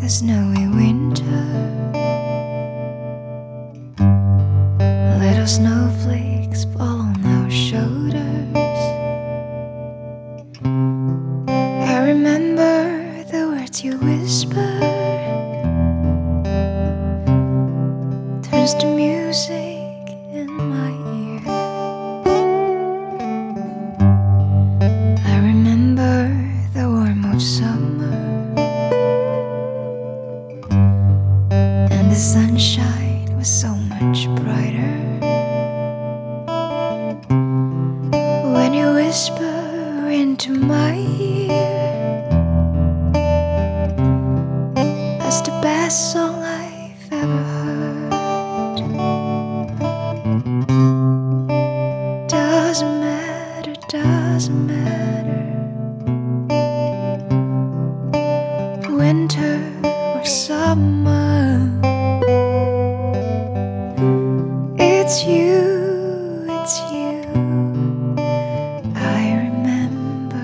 snowy winter. Little snowflakes fall on our shoulders. I remember the words you whisper, turns to music in my ear. I remember the warmth of summer and the sunshine was so much brighter. When you whisper into my ear, that's the best song I've ever heard. Doesn't matter, doesn't matter, winter or summer, it's you, it's you. I remember.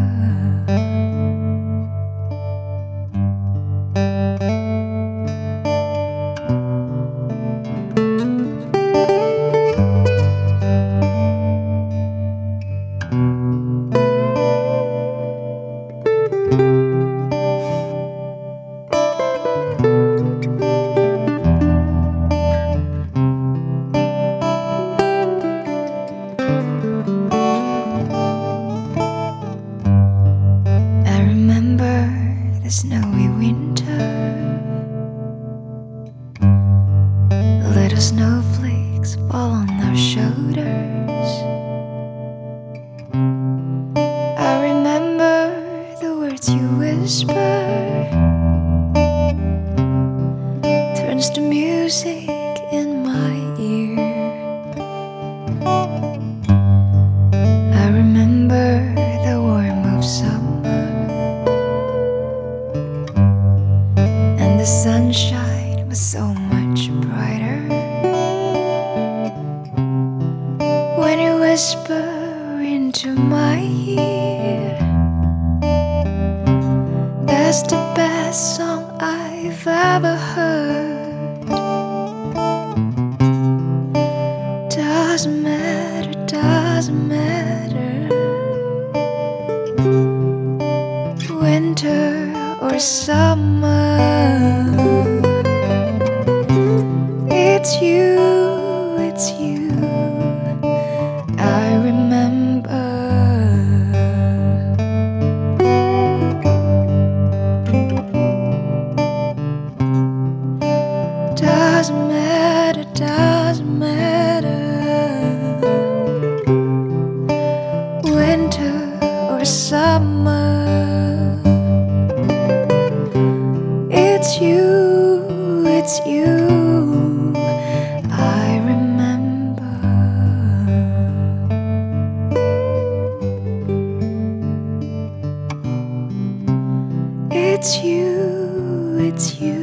I remember the snowy winter. Little snowflakes fall on our shoulders. I remember the words you whisper, turns to music in my ear. I remember the warmth of summer and the sunshine was so much brighter. When you whisper into my ear, that's the best song I've ever heard. Doesn't matter, doesn't matter, winter or summer, it's you, it's you. I remember. Doesn't matter, doesn't matter, winter or summer, it's you, it's you. I remember. It's you, it's you.